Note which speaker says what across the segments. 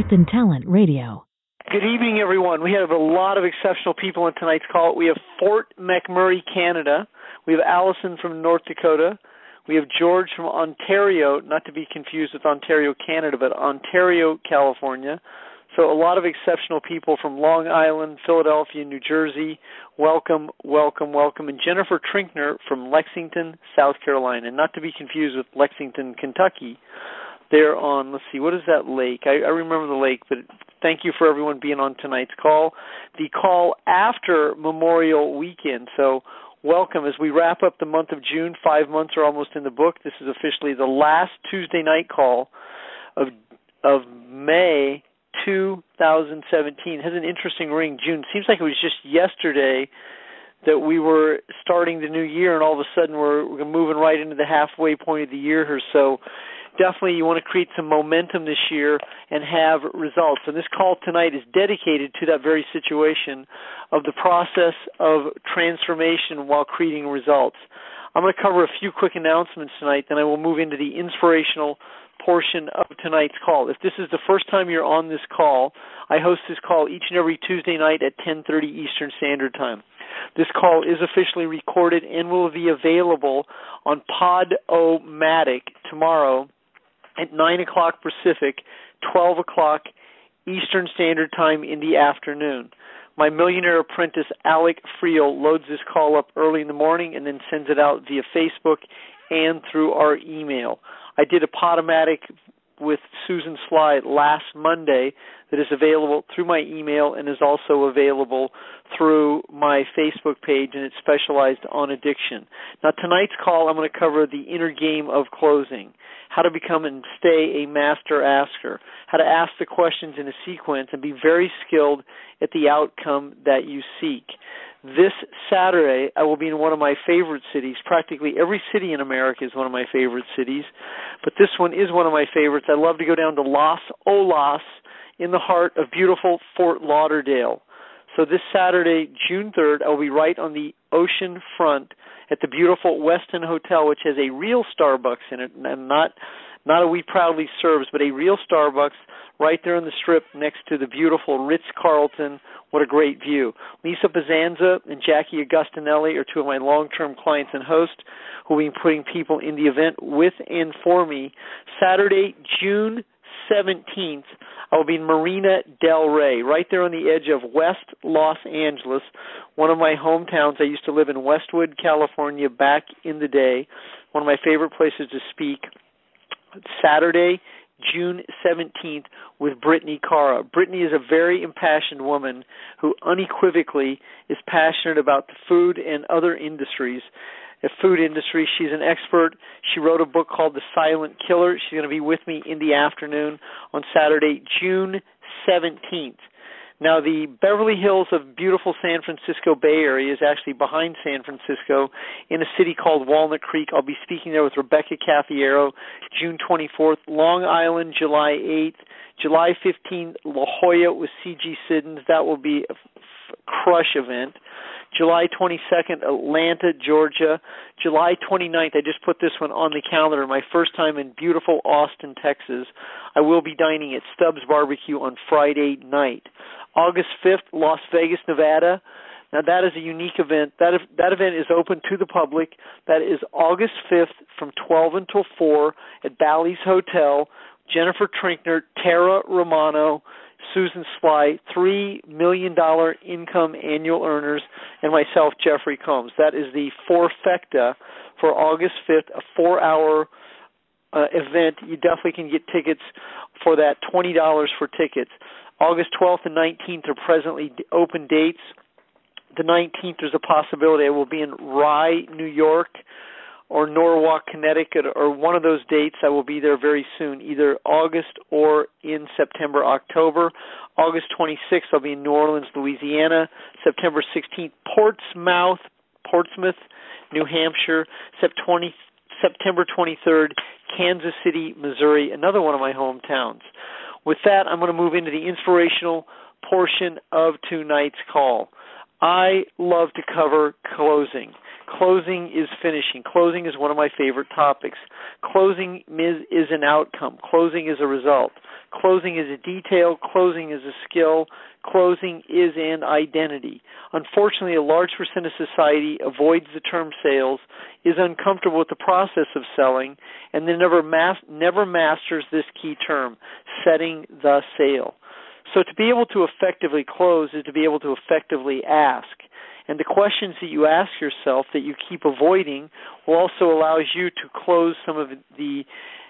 Speaker 1: Austin Talent Radio.
Speaker 2: Good evening, everyone. We have a lot of exceptional people on tonight's call. We have Fort McMurray, Canada. We have Allison from North Dakota. We have George from Ontario, not to be confused with Ontario, Canada, but Ontario, California. So a lot of exceptional people from Long Island, Philadelphia, New Jersey. Welcome, welcome, welcome. And Jennifer Trinkner from Lexington, South Carolina, and not to be confused with Lexington, Kentucky. They're on, let's see, what is that lake? I remember the lake, but thank you for everyone being on tonight's call. The call after Memorial Weekend, so welcome. As we wrap up the month of June, 5 months are almost in the book. This is officially the last Tuesday night call of May 2017. It has an interesting ring, June. Seems like it was just yesterday that we were starting the new year, and all of a sudden we're moving right into the halfway point of the year here. So definitely you want to create some momentum this year and have results. And this call tonight is dedicated to that very situation of the process of transformation while creating results. I'm going to cover a few quick announcements tonight, then I will move into the inspirational portion of tonight's call. If this is the first time you're on this call, I host this call each and every Tuesday night at 10:30 Eastern Standard Time. This call is officially recorded and will be available on Podomatic tomorrow at 9 o'clock Pacific, 12 o'clock Eastern Standard Time in the afternoon. My millionaire apprentice, Alec Friel, loads this call up early in the morning and then sends it out via Facebook and through our email. I did a Podomatic with Susan Sly last Monday that is available through my email and is also available through my Facebook page, and it's specialized on addiction. Now, tonight's call, I'm going to cover the inner game of closing, how to become and stay a master asker, how to ask the questions in a sequence and be very skilled at the outcome that you seek. This Saturday, I will be in one of my favorite cities. Practically every city in America is one of my favorite cities, but this one is one of my favorites. I love to go down to Los Olas in the heart of beautiful Fort Lauderdale. So this Saturday, June 3rd, I will be right on the ocean front at the beautiful Westin Hotel, which has a real Starbucks in it, and not a We Proudly Serves, but a real Starbucks right there on the Strip next to the beautiful Ritz-Carlton. What a great view. Lisa Bazanza and Jackie Agustinelli are two of my long-term clients and hosts who will be putting people in the event with and for me. Saturday, June 17th, I will be in Marina Del Rey, right there on the edge of West Los Angeles, one of my hometowns. I used to live in Westwood, California back in the day, one of my favorite places to speak. Saturday, June 17th, with Brittany Cara. Brittany is a very impassioned woman who unequivocally is passionate about the food and other industries. The food industry, she's an expert. She wrote a book called The Silent Killer. She's going to be with me in the afternoon on Saturday, June 17th. Now, the Beverly Hills of beautiful San Francisco Bay Area is actually behind San Francisco in a city called Walnut Creek. I'll be speaking there with Rebecca Caffiero, June 24th. Long Island, July 8th. July 15th, La Jolla with C.G. Siddons. That will be a crush event. July 22nd, Atlanta, Georgia. July 29th, I just put this one on the calendar, my first time in beautiful Austin, Texas. I will be dining at Stubbs Barbecue on Friday night. August 5th, Las Vegas, Nevada. Now, that is a unique event. That event is open to the public. That is August 5th from 12 until 4 at Bally's Hotel. Jennifer Trinkner, Tara Romano, Susan Sly, $3 million income annual earners, and myself, Jeffrey Combs. That is the Forfecta for August 5th, a 4-hour event. You definitely can get tickets for that, $20 for tickets. August 12th and 19th are presently open dates. The 19th, there's a possibility I will be in Rye, New York, or Norwalk, Connecticut, or one of those dates. I will be there very soon, either August or in September, October. August 26th, I'll be in New Orleans, Louisiana. September 16th, Portsmouth, New Hampshire. September 23rd, Kansas City, Missouri, another one of my hometowns. With that, I'm going to move into the inspirational portion of tonight's call. I love to cover closing. Closing is finishing. Closing is one of my favorite topics. Closing is an outcome. Closing is a result. Closing is a detail. Closing is a skill. Closing is an identity. Unfortunately, a large percent of society avoids the term sales, is uncomfortable with the process of selling, and then never masters this key term, setting the sale. So to be able to effectively close is to be able to effectively ask. And the questions that you ask yourself that you keep avoiding will also allow you to close some of the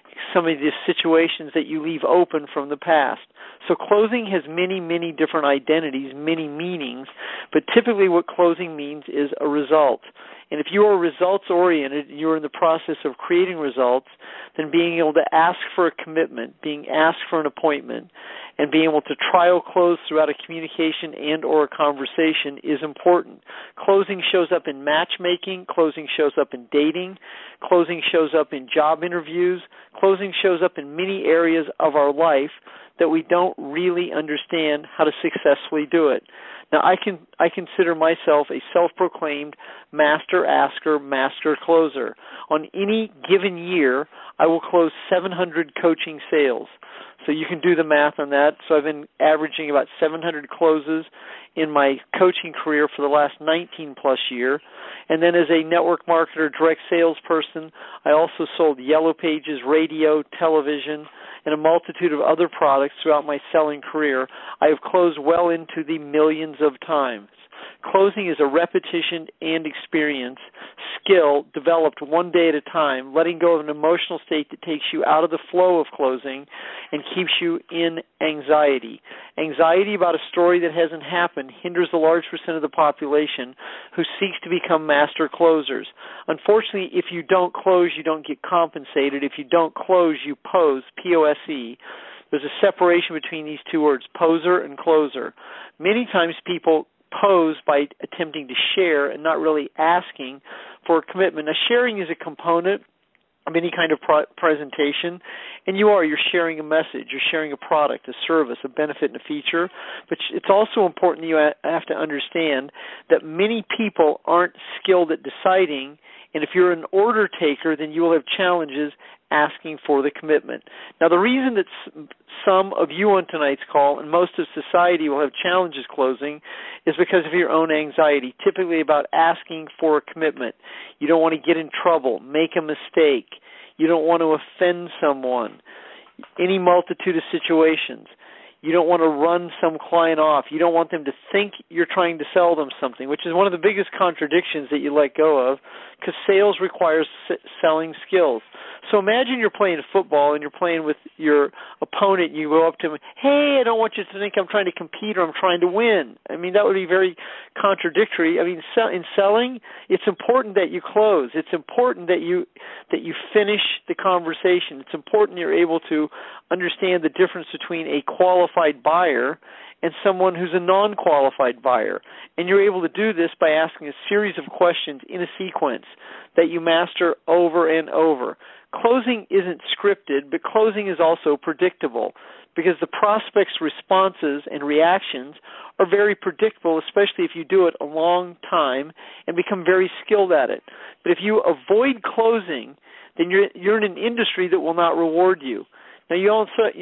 Speaker 2: situations that you leave open from the past. So closing has many, many different identities, many meanings, but typically what closing means is a result. And if you are results-oriented, you're in the process of creating results, then being able to ask for a commitment, being asked for an appointment, and being able to trial close throughout a communication and or a conversation is important. Closing shows up in matchmaking. Closing shows up in dating. Closing shows up in job interviews. Closing shows up in many areas of our life that we don't really understand how to successfully do it. Now, I consider myself a self-proclaimed master asker, master closer. On any given year, I will close 700 coaching sales. So you can do the math on that. So I've been averaging about 700 closes in my coaching career for the last 19-plus years. And then as a network marketer, direct salesperson, I also sold Yellow Pages, radio, television, and a multitude of other products throughout my selling career. I have closed well into the millions of times. Closing is a repetition and experience skill developed one day at a time, letting go of an emotional state that takes you out of the flow of closing and keeps you in anxiety. Anxiety about a story that hasn't happened hinders a large percent of the population who seeks to become master closers. Unfortunately, if you don't close, you don't get compensated. If you don't close, you pose, P-O-S-E. There's a separation between these two words, poser and closer. Many times people pose by attempting to share and not really asking for a commitment. Now, sharing is a component of any kind of presentation, and you're sharing a message, you're sharing a product, a service, a benefit, and a feature, but it's also important that you have to understand that many people aren't skilled at deciding, and if you're an order taker, then you will have challenges asking for the commitment. Now, the reason that some of you on tonight's call and most of society will have challenges closing is because of your own anxiety, typically about asking for a commitment. You don't want to get in trouble, make a mistake. You don't want to offend someone. Any multitude of situations. You don't want to run some client off. You don't want them to think you're trying to sell them something, which is one of the biggest contradictions that you let go of, because sales requires selling skills. So imagine you're playing football and you're playing with your opponent and you go up to him, hey, I don't want you to think I'm trying to compete or I'm trying to win. I mean, that would be very contradictory. I mean, in selling, it's important that you close. It's important that you finish the conversation. It's important you're able to understand the difference between a qualified buyer and someone who's a non-qualified buyer. And you're able to do this by asking a series of questions in a sequence that you master over and over. Closing isn't scripted, but closing is also predictable because the prospect's responses and reactions are very predictable, especially if you do it a long time and become very skilled at it. But if you avoid closing, then you're in an industry that will not reward you. Now, you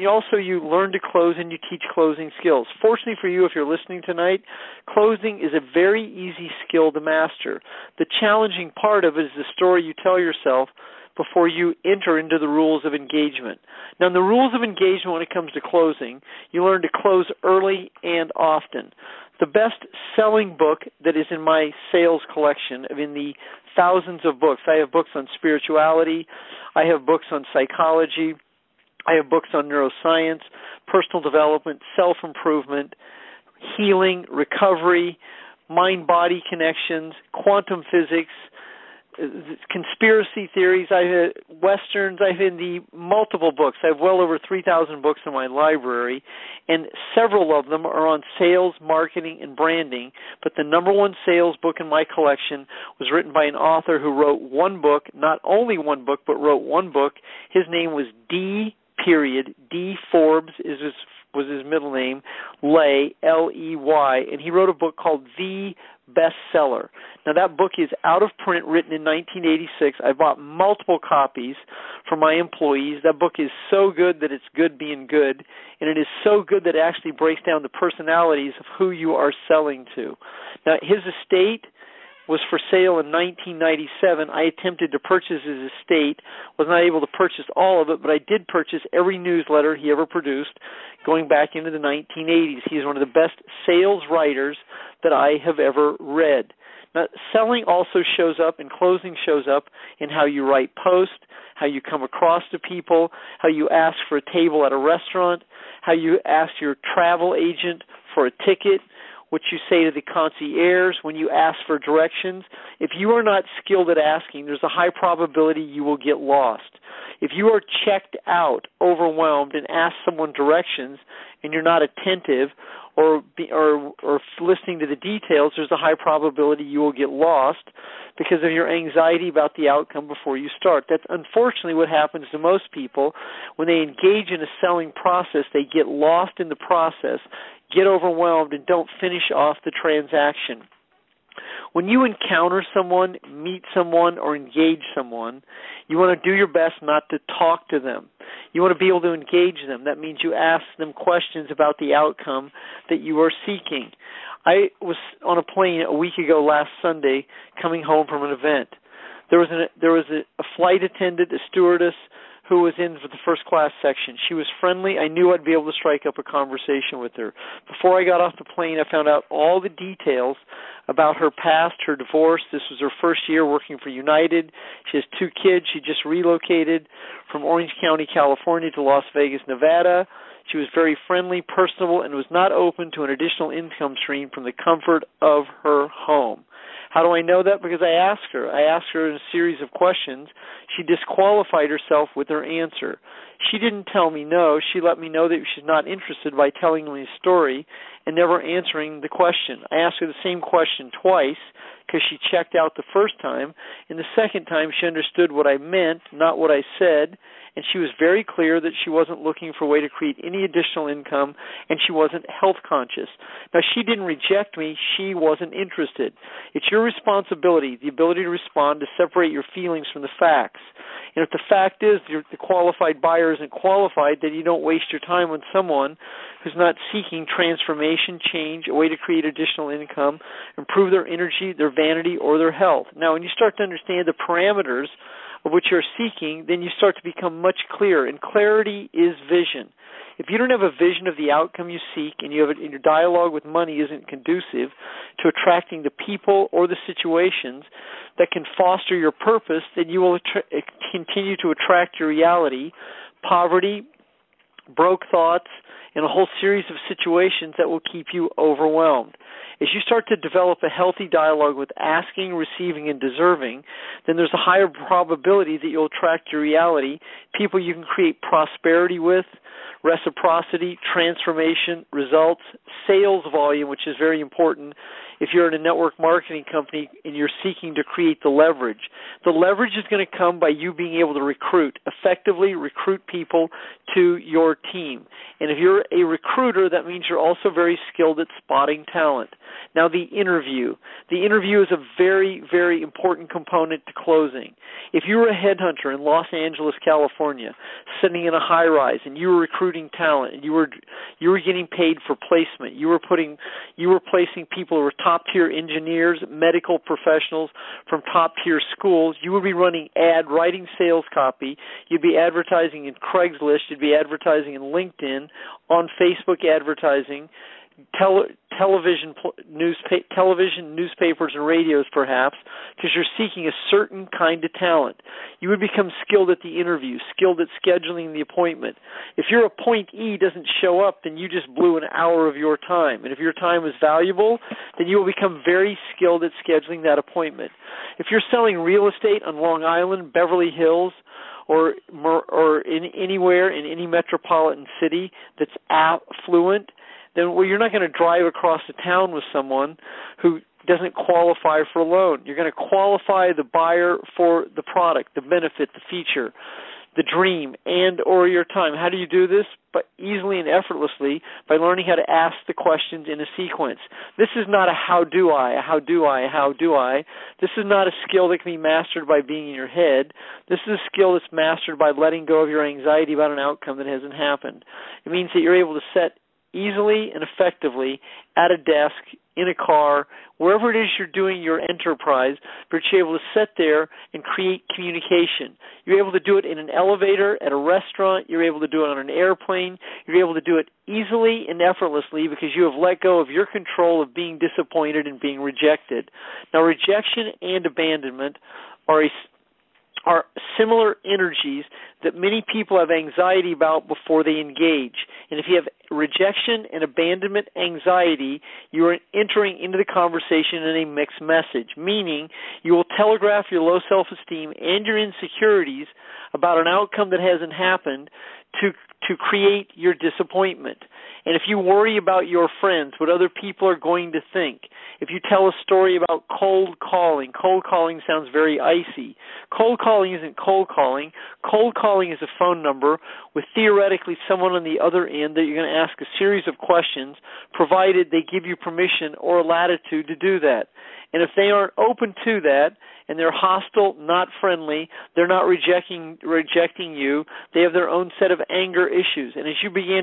Speaker 2: learn to close and you teach closing skills. Fortunately for you, if you're listening tonight, closing is a very easy skill to master. The challenging part of it is the story you tell yourself before you enter into the rules of engagement. Now, in the rules of engagement when it comes to closing, you learn to close early and often. The best-selling book that is in my sales collection, in the thousands of books, I have books on spirituality, I have books on psychology, I have books on neuroscience, personal development, self-improvement, healing, recovery, mind-body connections, quantum physics, conspiracy theories. I have Westerns. I have the multiple books. I have well over 3,000 books in my library, and several of them are on sales, marketing, and branding. But the number one sales book in my collection was written by an author who wrote one book, not only one book, but wrote one book. His name was D. Forbes was his middle name, Ley, L-E-Y, and he wrote a book called The Bestseller. Now, that book is out of print, written in 1986. I bought multiple copies for my employees. That book is so good that it's good being good, and it is so good that it actually breaks down the personalities of who you are selling to. Now, his estate was for sale in 1997. I attempted to purchase his estate, was not able to purchase all of it, but I did purchase every newsletter he ever produced going back into the 1980s. He's one of the best sales writers that I have ever read. Now, selling also shows up, and closing shows up in how you write posts, how you come across to people, how you ask for a table at a restaurant, how you ask your travel agent for a ticket, what you say to the concierge when you ask for directions. If you are not skilled at asking, there's a high probability you will get lost. If you are checked out, overwhelmed, and ask someone directions, and you're not attentive or listening to the details, there's a high probability you will get lost because of your anxiety about the outcome before you start. That's unfortunately what happens to most people. When they engage in a selling process, they get lost in the process, get overwhelmed, and don't finish off the transaction. When you encounter someone, meet someone, or engage someone, you want to do your best not to talk to them. You want to be able to engage them. That means you ask them questions about the outcome that you are seeking. I was on a plane a week ago last Sunday coming home from an event. There was a flight attendant, a stewardess, who was in for the first class section. She was friendly. I knew I'd be able to strike up a conversation with her. Before I got off the plane, I found out all the details about her past, her divorce. This was her first year working for United. She has 2 kids. She just relocated from Orange County, California to Las Vegas, Nevada. She was very friendly, personable, and was not open to an additional income stream from the comfort of her home. How do I know that? Because I asked her. I asked her in a series of questions. She disqualified herself with her answer. She didn't tell me no. She let me know that she's not interested by telling me a story and never answering the question. I asked her the same question twice because she checked out the first time, and the second time she understood what I meant, not what I said, and she was very clear that she wasn't looking for a way to create any additional income, and she wasn't health conscious. Now, she didn't reject me. She wasn't interested. It's your responsibility, the ability to respond, to separate your feelings from the facts. And if the fact is the qualified buyer isn't qualified, then you don't waste your time on someone who's not seeking transformation, change, a way to create additional income, improve their energy, their vanity, or their health. Now, when you start to understand the parameters of what you're seeking, then you start to become much clearer. And clarity is vision. If you don't have a vision of the outcome you seek, and you have it in your dialogue with money isn't conducive to attracting the people or the situations that can foster your purpose, then you will continue to attract your reality, poverty, broke thoughts, and a whole series of situations that will keep you overwhelmed. As you start to develop a healthy dialogue with asking, receiving, and deserving, then there's a higher probability that you'll attract your reality, people you can create prosperity with, reciprocity, transformation, results, sales volume, which is very important if you're in a network marketing company and you're seeking to create the leverage. The leverage is going to come by you being able to effectively recruit people to your team. And if you're a recruiter, that means you're also very skilled at spotting talent. Now, the interview. The interview is a very, very important component to closing. If you were a headhunter in Los Angeles, California, sitting in a high-rise, and you were recruiting talent, and you were getting paid for placement, you were placing people who were top-tier engineers, medical professionals from top-tier schools, you would be running writing sales copy, you'd be advertising in Craigslist, you'd be advertising in LinkedIn, on Facebook advertising, television, newspapers, and radios, perhaps, because you're seeking a certain kind of talent. You would become skilled at the interview, skilled at scheduling the appointment. If your appointee doesn't show up, then you just blew an hour of your time. And if your time is valuable, then you will become very skilled at scheduling that appointment. If you're selling real estate on Long Island, Beverly Hills, or anywhere in any metropolitan city that's affluent, then you're not going to drive across the town with someone who doesn't qualify for a loan. You're going to qualify the buyer for the product, the benefit, the feature, the dream and or your time. How do you do this? But easily and effortlessly by learning how to ask the questions in a sequence. This is not a how do I. This is not a skill that can be mastered by being in your head. This is a skill that's mastered by letting go of your anxiety about an outcome that hasn't happened. It means that you're able to set easily and effectively at a desk, in a car, wherever it is you're doing your enterprise, but you're able to sit there and create communication. You're able to do it in an elevator, at a restaurant, you're able to do it on an airplane, you're able to do it easily and effortlessly because you have let go of your control of being disappointed and being rejected. Now, rejection and abandonment are similar energies that many people have anxiety about before they engage. And if you have rejection and abandonment anxiety, you are entering into the conversation in a mixed message, meaning you will telegraph your low self-esteem and your insecurities about an outcome that hasn't happened to create your disappointment. And if you worry about your friends, what other people are going to think, if you tell a story about cold calling sounds very icy. Cold calling isn't cold calling. Cold calling is a phone number with theoretically someone on the other end that you're going to ask a series of questions, provided they give you permission or latitude to do that. And if they aren't open to that, and they're hostile, not friendly, they're not rejecting you, they have their own set of anger issues. And as you begin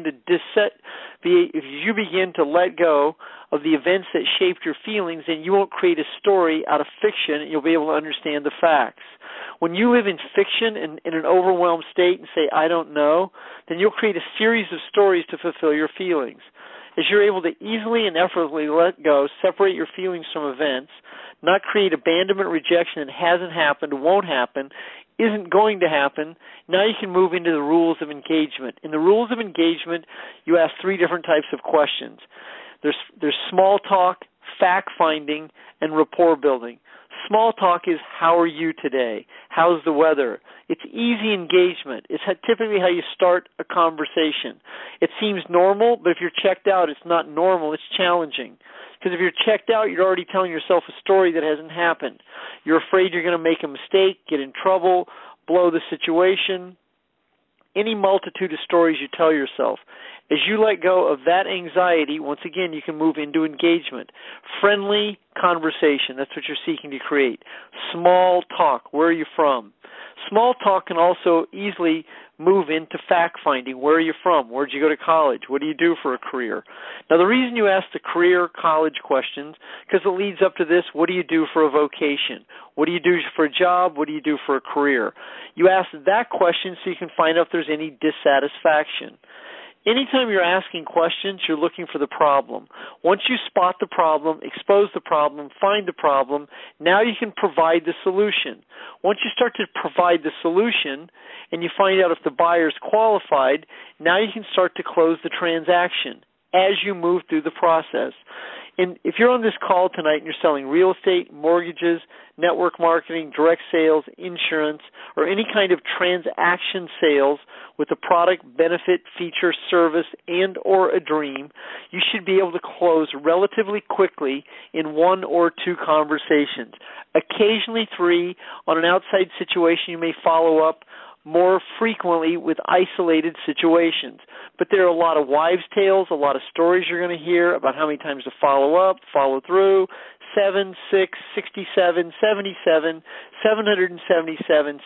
Speaker 2: to let go of the events that shaped your feelings, then you won't create a story out of fiction, and you'll be able to understand the facts. When you live in fiction and in an overwhelmed state and say, I don't know, then you'll create a series of stories to fulfill your feelings. As you're able to easily and effortlessly let go, separate your feelings from events, not create abandonment, rejection that hasn't happened, won't happen, isn't going to happen, now you can move into the rules of engagement. In the rules of engagement, you ask three different types of questions. There's small talk, fact-finding, and rapport building. Small talk is, how are you today? How's the weather? It's easy engagement. It's typically how you start a conversation. It seems normal, but if you're checked out, it's not normal. It's challenging. Because if you're checked out, you're already telling yourself a story that hasn't happened. You're afraid you're going to make a mistake, get in trouble, blow the situation. Any multitude of stories you tell yourself. As you let go of that anxiety, once again, you can move into engagement. Friendly conversation, that's what you're seeking to create. Small talk, where are you from? Small talk can also easily move into fact-finding. Where are you from? Where did you go to college? What do you do for a career? Now, the reason you ask the career, college questions, because it leads up to this, what do you do for a vocation? What do you do for a job? What do you do for a career? You ask that question so you can find out if there's any dissatisfaction. Anytime you're asking questions, you're looking for the problem. Once you spot the problem, expose the problem, find the problem, now you can provide the solution. Once you start to provide the solution and you find out if the buyer's qualified, now you can start to close the transaction as you move through the process. And if you're on this call tonight and you're selling real estate, mortgages, network marketing, direct sales, insurance, or any kind of transaction sales with a product, benefit, feature, service, and or a dream, you should be able to close relatively quickly in 1 or 2 conversations. Occasionally 3. On an outside situation, you may follow up more frequently with isolated situations. But there are a lot of wives' tales, a lot of stories you're going to hear about how many times to follow up, follow through, 7, 6, 67, 77, 777,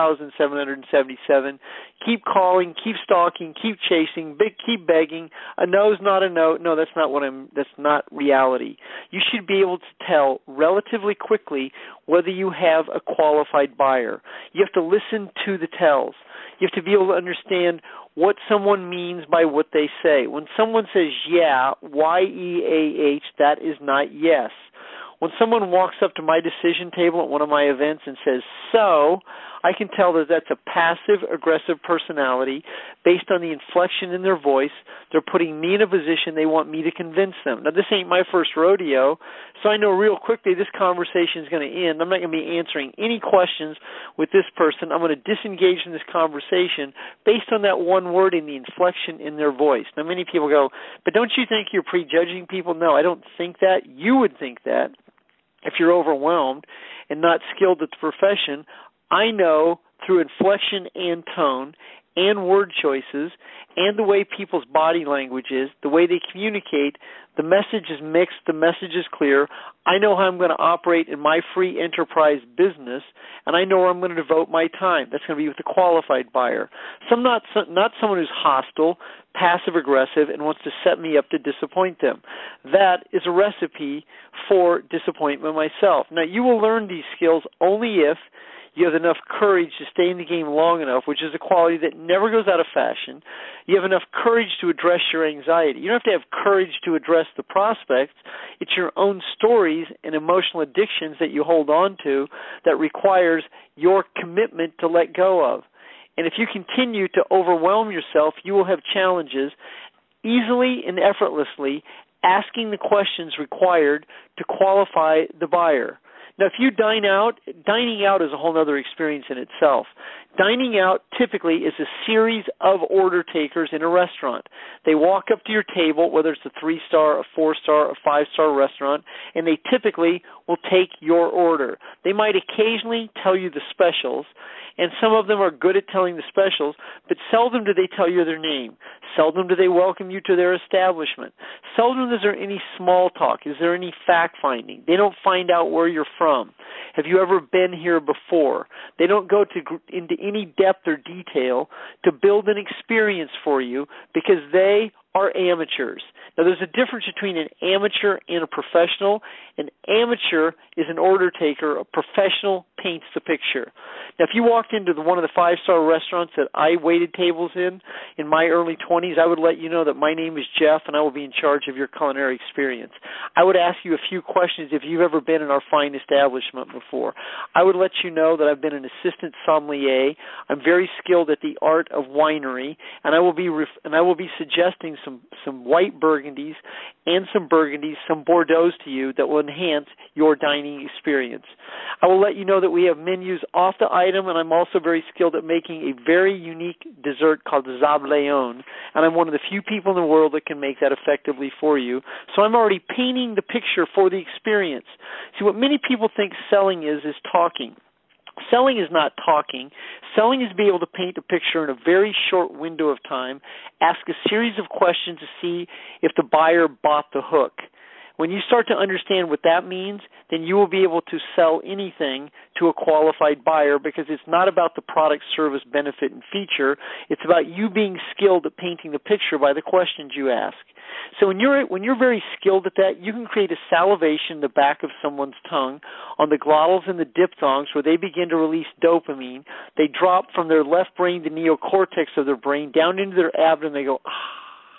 Speaker 2: 7,777. Keep calling, keep stalking, keep chasing, keep begging. A no's not a no. No, that's not reality. You should be able to tell relatively quickly whether you have a qualified buyer. You have to listen to the tells. You have to be able to understand what someone means by what they say. When someone says yeah, Y-E-A-H, that is not yes. When someone walks up to my decision table at one of my events and says, so, I can tell that that's a passive-aggressive personality based on the inflection in their voice. They're putting me in a position they want me to convince them. Now, this ain't my first rodeo, so I know real quickly this conversation is going to end. I'm not going to be answering any questions with this person. I'm going to disengage in this conversation based on that one word in the inflection in their voice. Now, many people go, but don't you think you're prejudging people? No, I don't think that. You would think that. If you're overwhelmed and not skilled at the profession, I know through inflection and tone and word choices and the way people's body language is, the way they communicate, the message is mixed, the message is clear. I know how I'm going to operate in my free enterprise business, and I know where I'm going to devote my time. That's going to be with a qualified buyer. Not someone who's hostile, passive-aggressive, and wants to set me up to disappoint them. That is a recipe for disappointment myself. Now, you will learn these skills only if you have enough courage to stay in the game long enough, which is a quality that never goes out of fashion. You have enough courage to address your anxiety. You don't have to have courage to address the prospects. It's your own stories and emotional addictions that you hold on to that requires your commitment to let go of. And if you continue to overwhelm yourself, you will have challenges easily and effortlessly asking the questions required to qualify the buyer. Now, if you dine out, dining out is a whole other experience in itself. Dining out typically is a series of order takers in a restaurant. They walk up to your table, whether it's a 3-star, a 4-star, a 5-star restaurant, and they typically will take your order. They might occasionally tell you the specials, and some of them are good at telling the specials, but seldom do they tell you their name. Seldom do they welcome you to their establishment. Seldom is there any small talk. Is there any fact-finding? They don't find out where you're from. Have you ever been here before? They don't go into any depth or detail to build an experience for you because they are amateurs. Now, there's a difference between an amateur and a professional. An amateur is an order taker. A professional paints the picture. Now, if you walked into one of the 5-star restaurants that I waited tables in my early 20s, I would let you know that my name is Jeff and I will be in charge of your culinary experience. I would ask you a few questions if you've ever been in our fine establishment before. I would let you know that I've been an assistant sommelier. I'm very skilled at the art of winery, and I will be suggesting some white burgundies and some burgundies, some Bordeaux to you that will enhance your dining experience. I will let you know that we have menus off the item, and I'm also very skilled at making a very unique dessert called the Zableon, and I'm one of the few people in the world that can make that effectively for you. So I'm already painting the picture for the experience. See, what many people think selling is talking. Selling is not talking. Selling is being able to paint a picture in a very short window of time, ask a series of questions to see if the buyer bought the hook. When you start to understand what that means, then you will be able to sell anything to a qualified buyer because it's not about the product, service, benefit, and feature. It's about you being skilled at painting the picture by the questions you ask. So when you're very skilled at that, you can create a salivation in the back of someone's tongue on the glottals and the diphthongs where they begin to release dopamine. They drop from their left brain, the neocortex of their brain, down into their abdomen. They go, ah.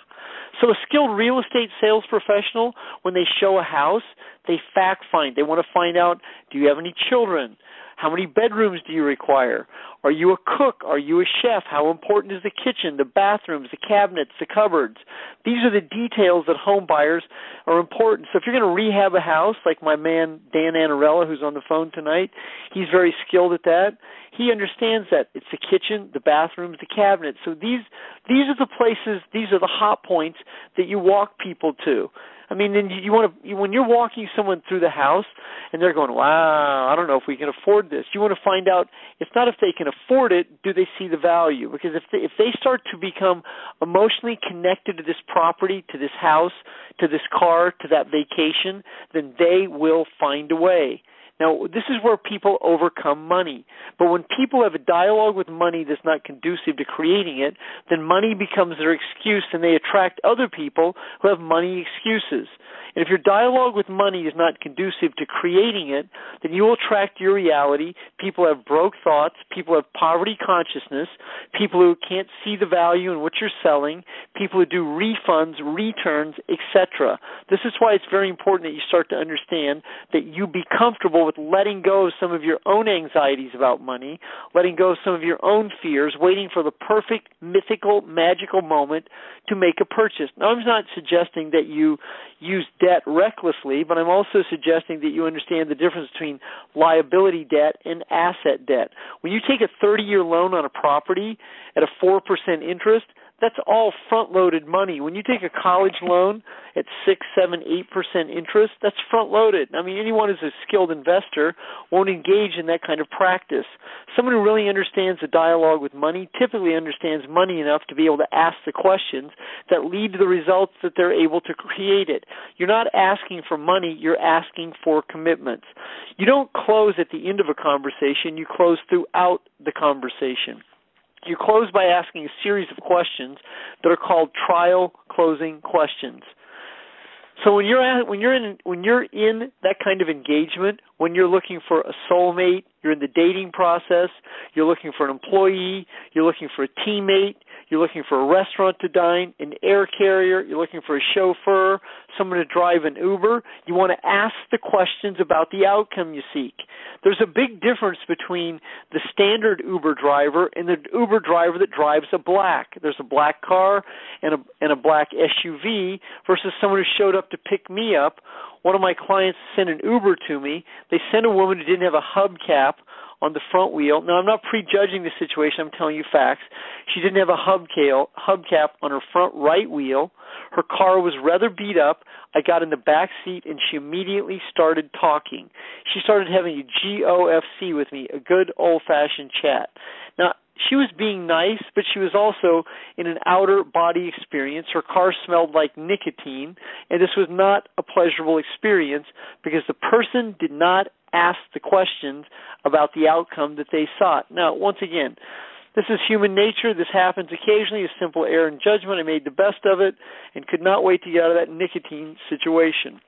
Speaker 2: So a skilled real estate sales professional, when they show a house, they fact find. They want to find out, do you have any children? How many bedrooms do you require? Are you a cook? Are you a chef? How important is the kitchen, the bathrooms, the cabinets, the cupboards? These are the details that home buyers are important. So if you're going to rehab a house, like my man Dan Anarella, who's on the phone tonight, he's very skilled at that. He understands that. It's the kitchen, the bathrooms, the cabinets. So these are the places, these are the hot points that you walk people to. I mean, then when you're walking someone through the house and they're going, wow, I don't know if we can afford this. You want to find out, it's not if they can afford it, do they see the value? Because if they start to become emotionally connected to this property, to this house, to this car, to that vacation, then they will find a way. Now, this is where people overcome money. But when people have a dialogue with money that's not conducive to creating it, then money becomes their excuse and they attract other people who have money excuses. And if your dialogue with money is not conducive to creating it, then you will attract your reality. People have broke thoughts. People have poverty consciousness. People who can't see the value in what you're selling. People who do refunds, returns, etc. This is why it's very important that you start to understand that you be comfortable with letting go of some of your own anxieties about money, letting go of some of your own fears, waiting for the perfect, mythical, magical moment to make a purchase. Now, I'm not suggesting that you use debt recklessly, but I'm also suggesting that you understand the difference between liability debt and asset debt. When you take a 30-year loan on a property at a 4% interest, that's all front-loaded money. When you take a college loan at 6, 7, 8% interest, that's front-loaded. I mean, anyone who's a skilled investor won't engage in that kind of practice. Someone who really understands the dialogue with money typically understands money enough to be able to ask the questions that lead to the results that they're able to create it. You're not asking for money, you're asking for commitments. You don't close at the end of a conversation, you close throughout the conversation. You close by asking a series of questions that are called trial closing questions. So when you're in that kind of engagement, when you're looking for a soulmate, you're in the dating process, you're looking for an employee, you're looking for a teammate, you're looking for a restaurant to dine, an air carrier, you're looking for a chauffeur, someone to drive an Uber, you want to ask the questions about the outcome you seek. There's a big difference between the standard Uber driver and the Uber driver that drives a black. There's a black car and a black SUV versus someone who showed up to pick me up. One of my clients sent an Uber to me. They sent a woman who didn't have a hubcap on the front wheel. Now, I'm not prejudging the situation. I'm telling you facts. She didn't have a hubcap on her front right wheel. Her car was rather beat up. I got in the back seat, and she immediately started talking. She started having a GOFC with me, a good old-fashioned chat. Now, she was being nice, but she was also in an outer body experience. Her car smelled like nicotine, and this was not a pleasurable experience because the person did not ask the questions about the outcome that they sought. Now, once again, this is human nature. This happens occasionally, a simple error in judgment. I made the best of it and could not wait to get out of that nicotine situation.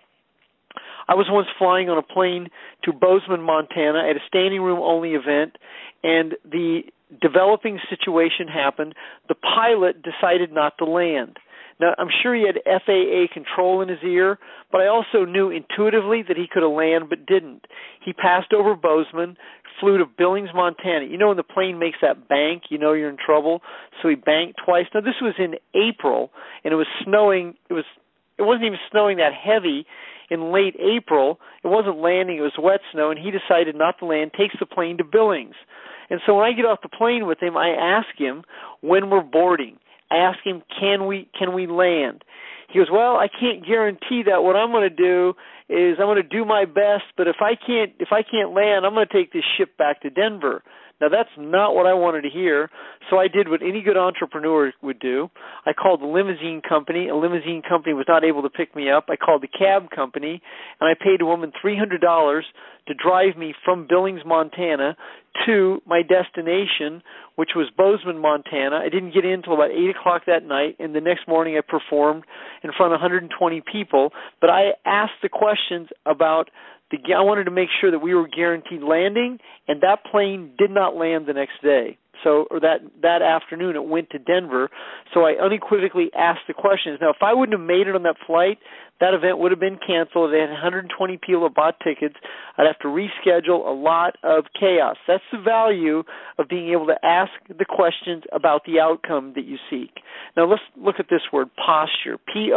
Speaker 2: I was once flying on a plane to Bozeman, Montana at a standing room only event, and the developing situation happened. The pilot decided not to land. Now, I'm sure he had FAA control in his ear, but I also knew intuitively that he could have landed but didn't. He passed over Bozeman, flew to Billings, Montana. You know when the plane makes that bank, you know you're in trouble, so he banked twice. Now, this was in April, and it was snowing. It wasn't even snowing that heavy in late April. It wasn't landing. It was wet snow, and he decided not to land, takes the plane to Billings. And so when I get off the plane with him, I ask him when we're boarding. I ask him, can we land? He goes, well, I can't guarantee that. What I'm going to do is I'm going to do my best, but if I can't land, I'm going to take this ship back to Denver. Now, that's not what I wanted to hear, so I did what any good entrepreneur would do. I called the limousine company. A limousine company was not able to pick me up. I called the cab company, and I paid a woman $300 to drive me from Billings, Montana, to my destination, which was Bozeman, Montana. I didn't get in until about 8 o'clock that night, and the next morning I performed in front of 120 people. But I asked the questions about I wanted to make sure that we were guaranteed landing, and that plane did not land the next day. So, or that afternoon, it went to Denver. So I unequivocally asked the questions. Now, if I wouldn't have made it on that flight, that event would have been canceled. They had 120 people that bought tickets. I'd have to reschedule a lot of chaos. That's the value of being able to ask the questions about the outcome that you seek. Now, let's look at this word, posture,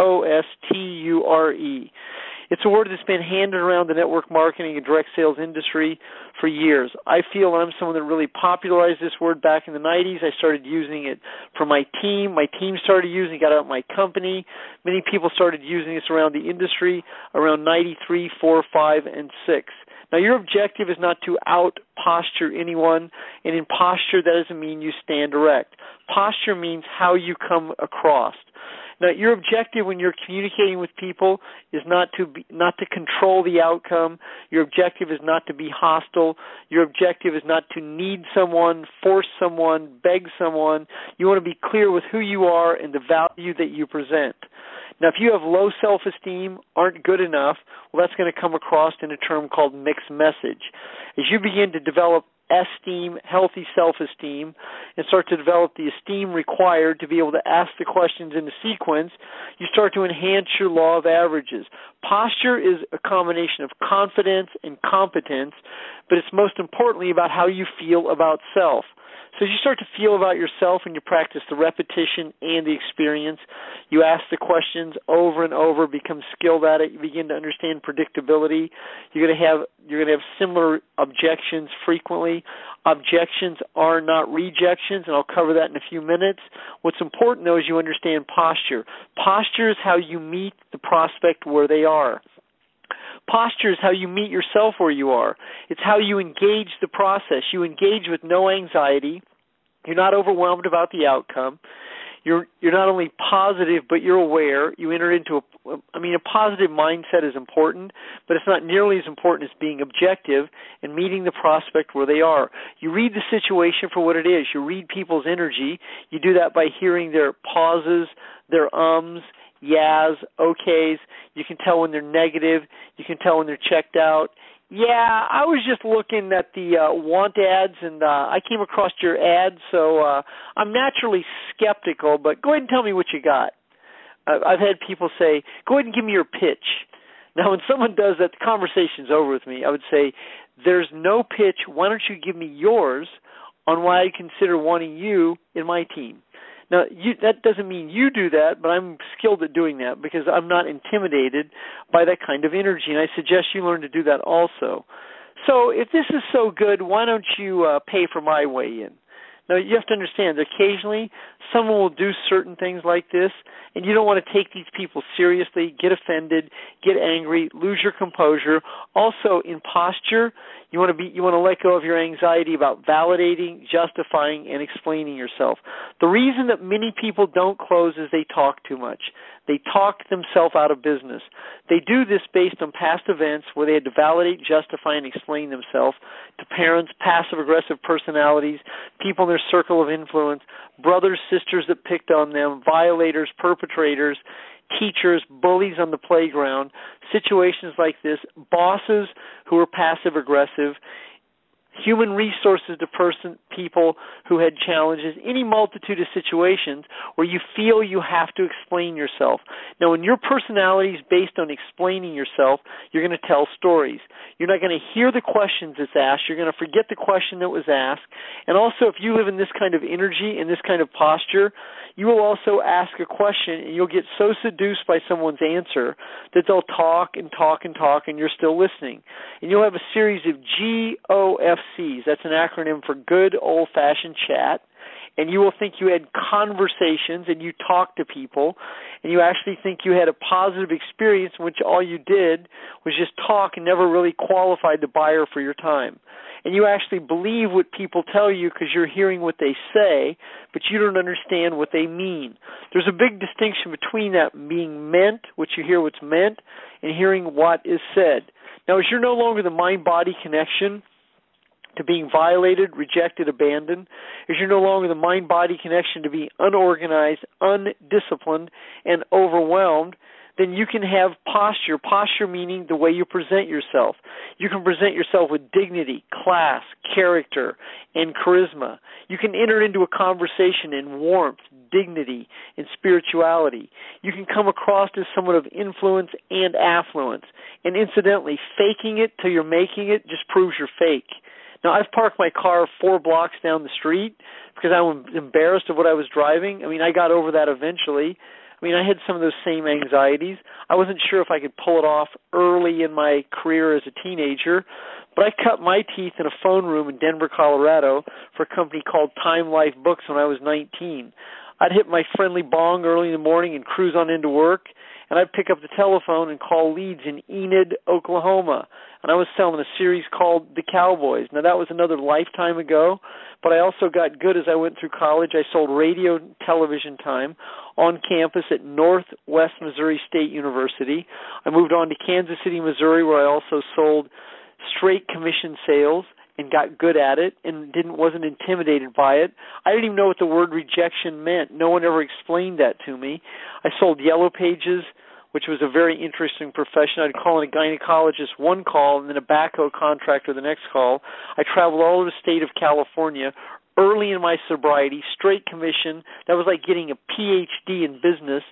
Speaker 2: Posture. It's a word that's been handed around the network marketing and direct sales industry for years. I feel I'm someone that really popularized this word back in the 90s. I started using it for my team. My team started using it, got out of my company. Many people started using this around the industry around 93, 4, 5, and 6. Now, your objective is not to out-posture anyone, and in posture, that doesn't mean you stand erect. Posture means how you come across. Now, your objective when you're communicating with people is not to control the outcome. Your objective is not to be hostile. Your objective is not to need someone, force someone, beg someone. You want to be clear with who you are and the value that you present. Now, if you have low self-esteem, aren't good enough, well, that's going to come across in a term called mixed message. As you begin to develop esteem, healthy self-esteem, and start to develop the esteem required to be able to ask the questions in the sequence, you start to enhance your law of averages. Posture is a combination of confidence and competence, but it's most importantly about how you feel about self. So as you start to feel about yourself and you practice the repetition and the experience, you ask the questions over and over, become skilled at it, you begin to understand predictability. You're going to have similar objections frequently. Objections are not rejections, and I'll cover that in a few minutes. What's important, though, is you understand posture. Posture is how you meet the prospect where they are. Posture is how you meet yourself where you are. It's how you engage the process. You engage with no anxiety. You're not overwhelmed about the outcome. You're not only positive, but you're aware. You enter into a positive mindset is important, but it's not nearly as important as being objective and meeting the prospect where they are. You read the situation for what it is. You read people's energy. You do that by hearing their pauses, their ums, yeahs, okays. You can tell when they're negative. You can tell when they're checked out. Yeah, I was just looking at the want ads, and I came across your ad, so I'm naturally skeptical, but go ahead and tell me what you got. I've had people say, go ahead and give me your pitch. Now, when someone does that, the conversation's over with me. I would say, there's no pitch. Why don't you give me yours on why I consider wanting you in my team? Now, that doesn't mean you do that, but I'm skilled at doing that because I'm not intimidated by that kind of energy, and I suggest you learn to do that also. So if this is so good, why don't you pay for my way in? Now, you have to understand that occasionally someone will do certain things like this, and you don't want to take these people seriously, get offended, get angry, lose your composure. Also, in posture, you want to let go of your anxiety about validating, justifying, and explaining yourself. The reason that many people don't close is they talk too much. They talk themselves out of business. They do this based on past events where they had to validate, justify, and explain themselves to parents, passive-aggressive personalities, people in their circle of influence, brothers, sisters that picked on them, violators, perpetrators, teachers, bullies on the playground, situations like this, bosses who are passive-aggressive, human resources to people who had challenges, any multitude of situations where you feel you have to explain yourself. Now, when your personality is based on explaining yourself, you're going to tell stories. You're not going to hear the questions that's asked. You're going to forget the question that was asked. And also, if you live in this kind of energy and this kind of posture, you will also ask a question, and you'll get so seduced by someone's answer that they'll talk and talk and talk, and you're still listening. And you'll have a series of GOFCs. That's an acronym for good old-fashioned chat. And you will think you had conversations and you talked to people, and you actually think you had a positive experience in which all you did was just talk and never really qualified the buyer for your time. And you actually believe what people tell you because you're hearing what they say, but you don't understand what they mean. There's a big distinction between that being meant, what you hear what's meant, and hearing what is said. Now, as you're no longer the mind-body connection to being violated, rejected, abandoned, as you're no longer the mind-body connection to being unorganized, undisciplined, and overwhelmed, then you can have posture. Posture meaning the way you present yourself. You can present yourself with dignity, class, character, and charisma. You can enter into a conversation in warmth, dignity, and spirituality. You can come across as someone of influence and affluence. And incidentally, faking it till you're making it just proves you're fake. Now, I've parked my car 4 blocks down the street because I was embarrassed of what I was driving. I got over that eventually. I had some of those same anxieties. I wasn't sure if I could pull it off early in my career as a teenager, but I cut my teeth in a phone room in Denver, Colorado for a company called Time Life Books when I was 19. I'd hit my friendly bong early in the morning and cruise on into work, and I'd pick up the telephone and call leads in Enid, Oklahoma. And I was selling a series called The Cowboys. Now, that was another lifetime ago, but I also got good as I went through college. I sold radio and television time on campus at Northwest Missouri State University. I moved on to Kansas City, Missouri, where I also sold straight commission sales and got good at it and wasn't intimidated by it. I didn't even know what the word rejection meant. No one ever explained that to me. I sold Yellow Pages, which was a very interesting profession. I'd call in a gynecologist one call and then a backhoe contractor the next call. I traveled all over the state of California early in my sobriety, straight commission. That was like getting a PhD in business.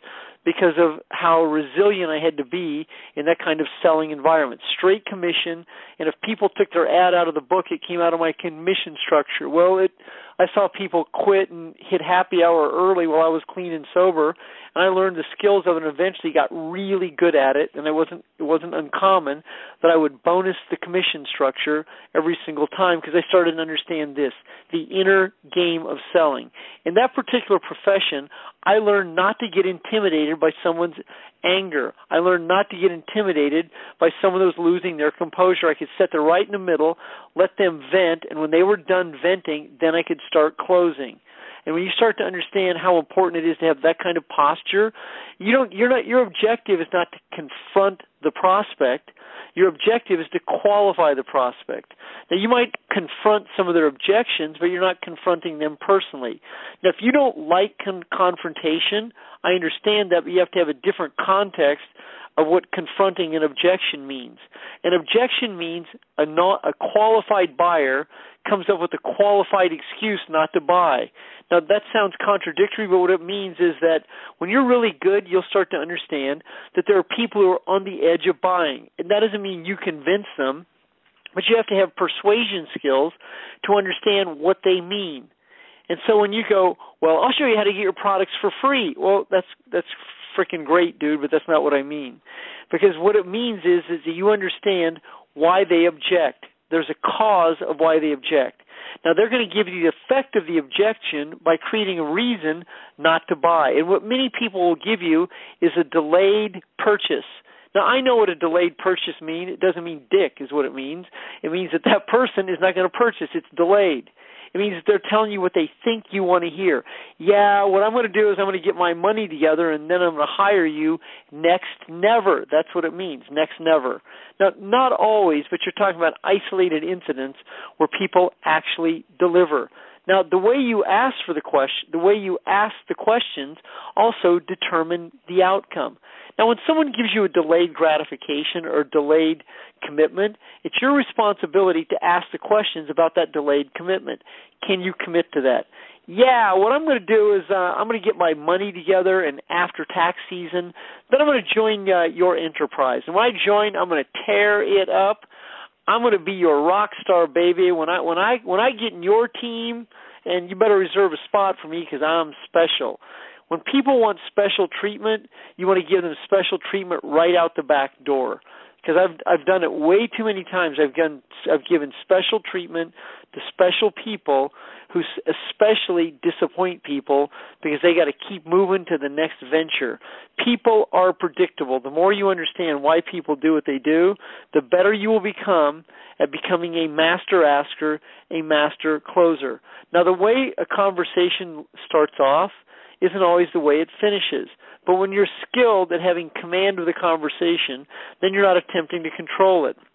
Speaker 2: because of how resilient I had to be in that kind of selling environment. Straight commission, and if people took their ad out of the book, it came out of my commission structure. Well, I saw people quit and hit happy hour early while I was clean and sober, and I learned the skills of it and eventually got really good at it, and it wasn't uncommon that I would bonus the commission structure every single time because I started to understand this, the inner game of selling. In that particular profession, I learned not to get intimidated by someone's anger. I learned not to get intimidated by someone who was losing their composure. I could sit there right in the middle, let them vent, and when they were done venting, then I could start closing. And when you start to understand how important it is to have that kind of posture, your objective is not to confront the prospect. Your objective is to qualify the prospect. Now, you might confront some of their objections, but you're not confronting them personally. Now, if you don't like confrontation, I understand that, but you have to have a different context of what confronting an objection means. An objection means a qualified buyer comes up with a qualified excuse not to buy. Now, that sounds contradictory, but what it means is that when you're really good, you'll start to understand that there are people who are on the edge of buying. And that doesn't mean you convince them, but you have to have persuasion skills to understand what they mean. And so when you go, well, I'll show you how to get your products for free. Well, that's freaking great, dude, but that's not what I mean. Because what it means is that you understand why they object. There's a cause of why they object. Now, they're going to give you the effect of the objection by creating a reason not to buy. And what many people will give you is a delayed purchase. Now, I know what a delayed purchase means. It doesn't mean dick is what it means. It means that that person is not going to purchase. It's delayed. It means that they're telling you what they think you want to hear. Yeah, what I'm going to do is I'm going to get my money together and then I'm going to hire you next never. That's what it means, next never. Now, not always, but you're talking about isolated incidents where people actually deliver. Now, the way you ask for the question, the way you ask the questions also determine the outcome. Now, when someone gives you a delayed gratification or delayed commitment, it's your responsibility to ask the questions about that delayed commitment. Can you commit to that? Yeah, what I'm going to do is I'm going to get my money together, and after tax season, then I'm going to join your enterprise. And when I join, I'm going to tear it up. I'm going to be your rock star, baby. When I get in your team, and you better reserve a spot for me because I'm special. When people want special treatment, you want to give them special treatment right out the back door. Because I've done it way too many times. I've given special treatment to special people who especially disappoint people because they got to keep moving to the next venture. People are predictable. The more you understand why people do what they do, the better you will become at becoming a master asker, a master closer. Now, the way a conversation starts off isn't always the way it finishes. But when you're skilled at having command of the conversation, then you're not attempting to control it.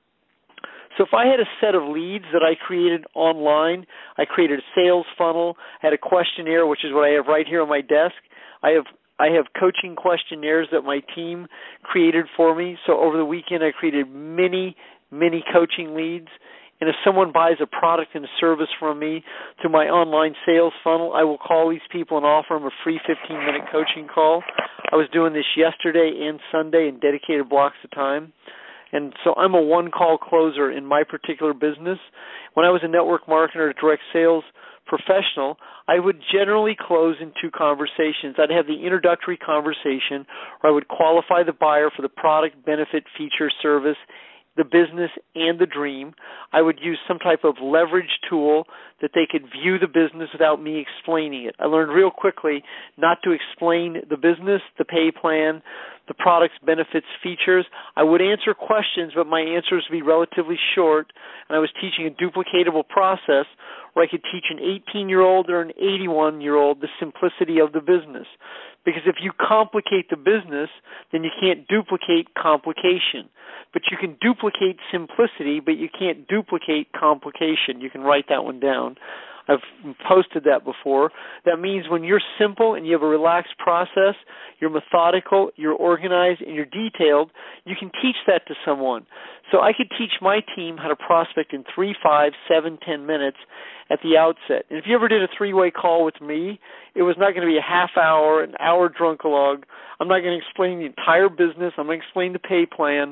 Speaker 2: So if I had a set of leads that I created online, I created a sales funnel, had a questionnaire, which is what I have right here on my desk. I have coaching questionnaires that my team created for me. So over the weekend, I created many coaching leads. And if someone buys a product and a service from me through my online sales funnel, I will call these people and offer them a free 15-minute coaching call. I was doing this yesterday and Sunday in dedicated blocks of time. And so I'm a one-call closer in my particular business. When I was a network marketer or a direct sales professional, I would generally close in two conversations. I'd have the introductory conversation where I would qualify the buyer for the product, benefit, feature, service, the business, and the dream. I would use some type of leverage tool that they could view the business without me explaining it. I learned real quickly not to explain the business, the pay plan, the products, benefits, features. I would answer questions, but my answers would be relatively short, and I was teaching a duplicatable process where I could teach an 18-year-old or an 81-year-old the simplicity of the business. Because if you complicate the business, then you can't duplicate complication. But you can duplicate simplicity, but you can't duplicate complication. You can write that one down. I've posted that before. That means when you're simple and you have a relaxed process, you're methodical, you're organized, and you're detailed, you can teach that to someone. So I could teach my team how to prospect in 3, 5, 7, 10 minutes at the outset. And if you ever did a 3-way call with me, it was not going to be a half hour, an hour drunkalog. I'm not going to explain the entire business. I'm going to explain the pay plan.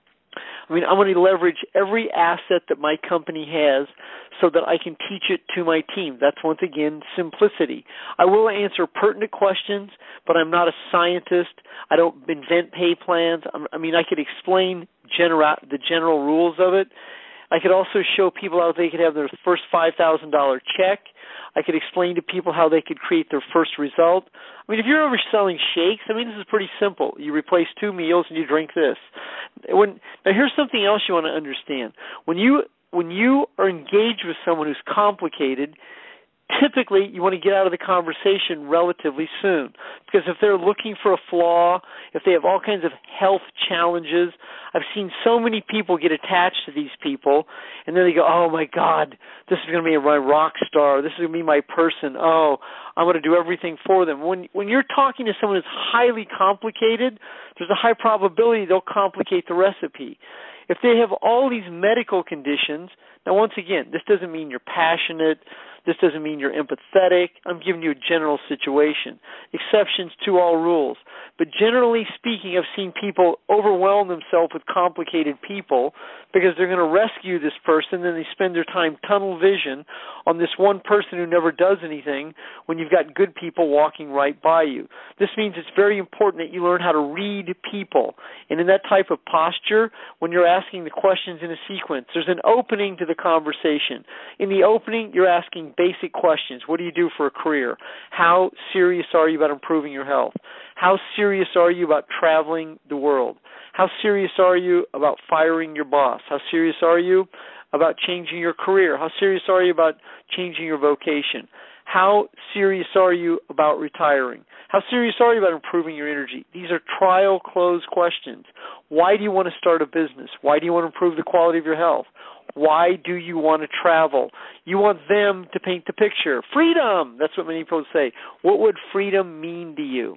Speaker 2: I mean, I'm going to leverage every asset that my company has so that I can teach it to my team. That's, once again, simplicity. I will answer pertinent questions, but I'm not a scientist. I don't invent pay plans. I mean, I could explain the general rules of it. I could also show people how they could have their first $5,000 check. I could explain to people how they could create their first result. I mean, if you're ever selling shakes, I mean, this is pretty simple. You replace 2 meals and you drink this. Now, here's something else you want to understand. When you are engaged with someone who's complicated, typically you want to get out of the conversation relatively soon, because if they're looking for a flaw, if they have all kinds of health challenges, I've seen so many people get attached to these people, and then they go, oh my God, this is going to be my rock star, this is going to be my person, oh, I'm going to do everything for them. When you're talking to someone who's highly complicated, there's a high probability they'll complicate the recipe. If they have all these medical conditions, now once again, this doesn't mean you're passionate, this doesn't mean you're empathetic. I'm giving you a general situation. Exceptions to all rules. But generally speaking, I've seen people overwhelm themselves with complicated people because they're going to rescue this person, then they spend their time tunnel vision on this one person who never does anything when you've got good people walking right by you. This means it's very important that you learn how to read people. And in that type of posture, when you're asking the questions in a sequence, there's an opening to the conversation. In the opening, you're asking basic questions. What do you do for a career? How serious are you about improving your health? How serious are you about traveling the world? How serious are you about firing your boss? How serious are you about changing your career? How serious are you about changing your vocation? How serious are you about retiring? How serious are you about improving your energy? These are trial close questions. Why do you want to start a business? Why do you want to improve the quality of your health? Why do you want to travel? You want them to paint the picture. Freedom! That's what many people say. What would freedom mean to you?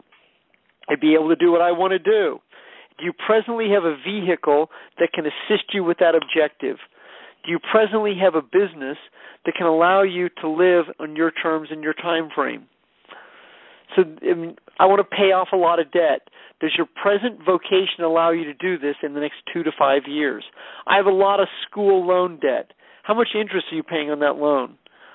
Speaker 2: I'd be able to do what I want to do. Do you presently have a vehicle that can assist you with that objective? Do you presently have a business that can allow you to live on your terms and your time frame? So I want to pay off a lot of debt. Does your present vocation allow you to do this in the next 2 to 5 years? I have a lot of school loan debt. How much interest are you paying on that loan?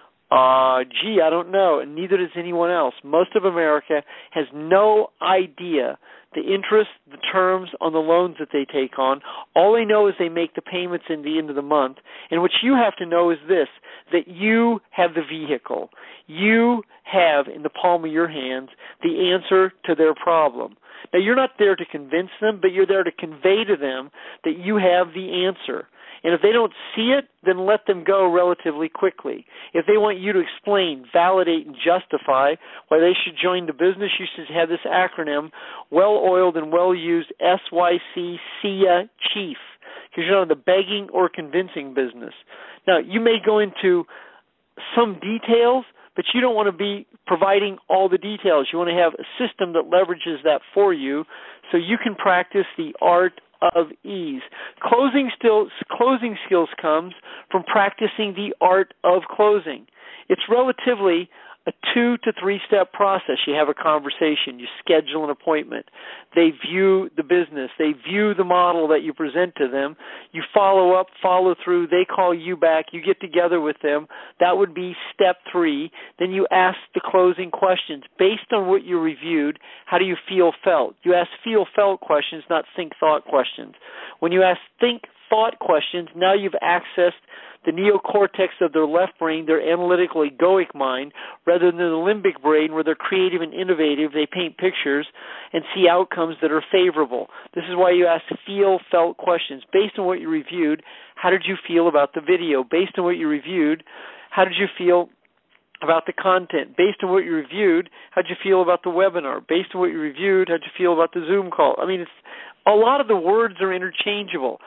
Speaker 2: I don't know, and neither does anyone else. Most of America has no idea the interest, the terms on the loans that they take on. All they know is they make the payments in the end of the month. And what you have to know is this, that you have the vehicle. You have in the palm of your hands the answer to their problem. Now, you're not there to convince them, but you're there to convey to them that you have the answer. And if they don't see it, then let them go relatively quickly. If they want you to explain, validate, and justify why they should join the business, you should have this acronym, well-oiled and well-used SYC, SIA, Chief, because you're not in the begging or convincing business. Now, you may go into some details, but you don't want to be providing all the details. You want to have a system that leverages that for you so you can practice the art of ease. Closing skills comes from practicing the art of closing. It's relatively a 2 to 3 step process. You have a conversation, you schedule an appointment, they view the business, they view the model that you present to them, you follow up, follow through, they call you back, you get together with them. That would be step 3. Then you ask the closing questions. Based on what you reviewed, how do you feel felt? You ask feel felt questions, not think thought questions. When you ask think thought questions, now you've accessed the neocortex of their left brain, their analytical egoic mind, rather than the limbic brain where they're creative and innovative, they paint pictures and see outcomes that are favorable. This is why you ask feel, felt questions. Based on what you reviewed, how did you feel about the video? Based on what you reviewed, how did you feel about the content? Based on what you reviewed, how did you feel about the webinar? Based on what you reviewed, how did you feel about the Zoom call? I mean, a lot of the words are interchangeable.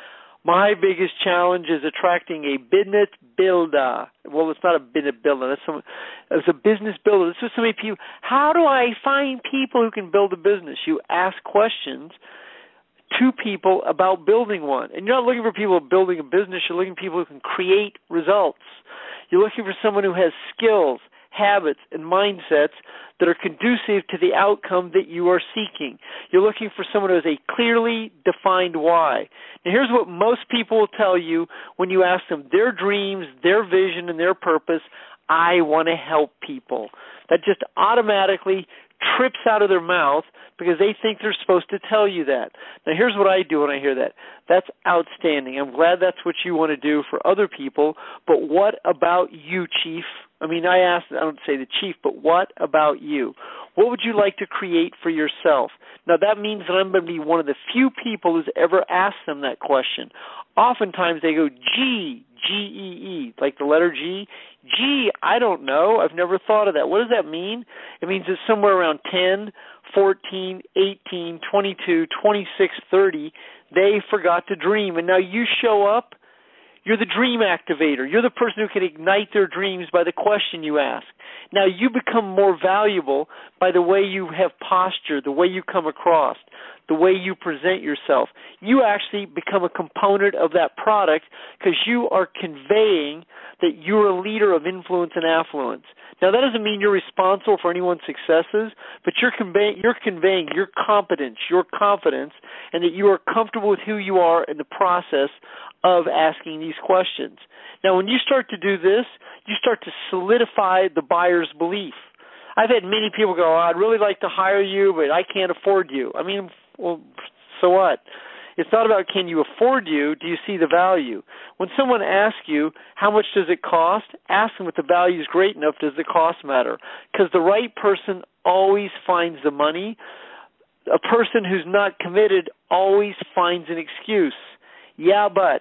Speaker 2: My biggest challenge is attracting a business builder. Well, it's not a business builder. It's a business builder. This is so many people. How do I find people who can build a business? You ask questions to people about building one. And you're not looking for people building a business. You're looking for people who can create results. You're looking for someone who has skills, habits, and mindsets that are conducive to the outcome that you are seeking. You're looking for someone who has a clearly defined why. Now, here's what most people will tell you when you ask them their dreams, their vision, and their purpose. I want to help people. That just automatically trips out of their mouth because they think they're supposed to tell you that. Now, here's what I do when I hear that. That's outstanding. I'm glad that's what you want to do for other people, but what about you, Chief? I don't say the chief, but what about you? What would you like to create for yourself? Now, that means that I'm going to be one of the few people who's ever asked them that question. Oftentimes they go, G-E-E, like the letter G. Gee, I don't know. I've never thought of that. What does that mean? It means it's somewhere around 10, 14, 18, 22, 26, 30. They forgot to dream. And now you show up. You're the dream activator. You're the person who can ignite their dreams by the question you ask. Now you become more valuable by the way you have posture, the way you come across, the way you present yourself. You actually become a component of that product because you are conveying that you're a leader of influence and affluence. Now, that doesn't mean you're responsible for anyone's successes, but you're conveying your competence, your confidence, and that you are comfortable with who you are in the process of asking these questions. Now, when you start to do this, you start to solidify the buyer's belief. I've had many people go, I'd really like to hire you, but I can't afford you. I mean, well, so what? It's not about can you afford you, do you see the value? When someone asks you, how much does it cost? Ask them if the value is great enough, does the cost matter? Because the right person always finds the money. A person who's not committed always finds an excuse. Yeah, but.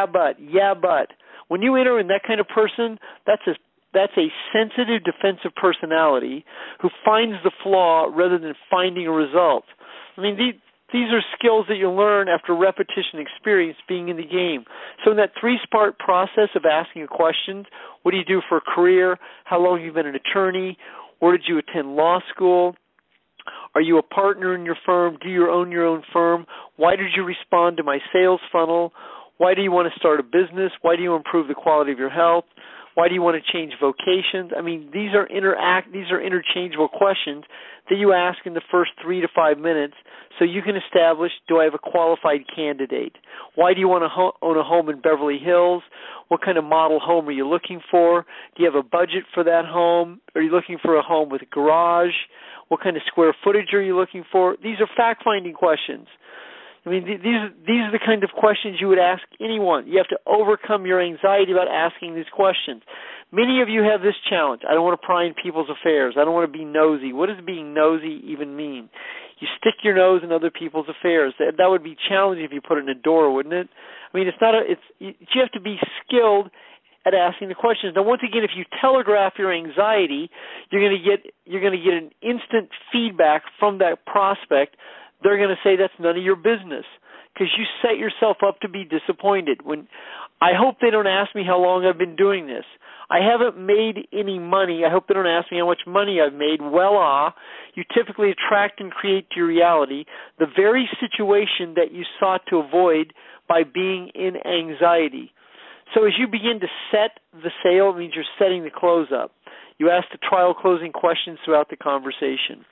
Speaker 2: When you enter in that kind of person, that's a sensitive, defensive personality who finds the flaw rather than finding a result. I mean, these are skills that you learn after repetition experience being in the game. So in that three-part process of asking a question, what do you do for a career? How long have you been an attorney? Where did you attend law school? Are you a partner in your firm? Do you own your own firm? Why did you respond to my sales funnel? Why do you want to start a business? Why do you improve the quality of your health? Why do you want to change vocations? I mean, these are interchangeable questions that you ask in the first 3 to 5 minutes so you can establish, do I have a qualified candidate? Why do you want to own a home in Beverly Hills? What kind of model home are you looking for? Do you have a budget for that home? Are you looking for a home with a garage? What kind of square footage are you looking for? These are fact-finding questions. I mean, these are the kind of questions you would ask anyone. You have to overcome your anxiety about asking these questions. Many of you have this challenge. I don't want to pry in people's affairs. I don't want to be nosy. What does being nosy even mean? You stick your nose in other people's affairs. That would be challenging if you put it in a door, wouldn't it? I mean, you have to be skilled at asking the questions. Now, once again, if you telegraph your anxiety, you're going to get an instant feedback from that prospect. They're going to say that's none of your business because you set yourself up to be disappointed. I hope they don't ask me how long I've been doing this. I haven't made any money. I hope they don't ask me how much money I've made. You typically attract and create to your reality the very situation that you sought to avoid by being in anxiety. So as you begin to set the sale, it means you're setting the close up. You ask the trial closing questions throughout the conversation.